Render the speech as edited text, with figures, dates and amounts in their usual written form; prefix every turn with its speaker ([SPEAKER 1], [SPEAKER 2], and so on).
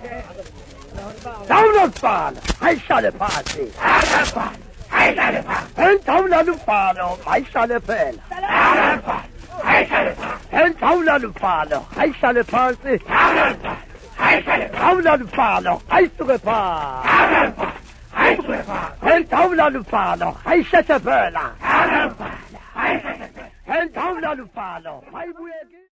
[SPEAKER 1] Down the fall, I shall the party. And down the fall, I shall the bell. And down the fall, I shall the party. Down the fall, I to the bar. And down the fall, I shall the bell. And down the fall, I will.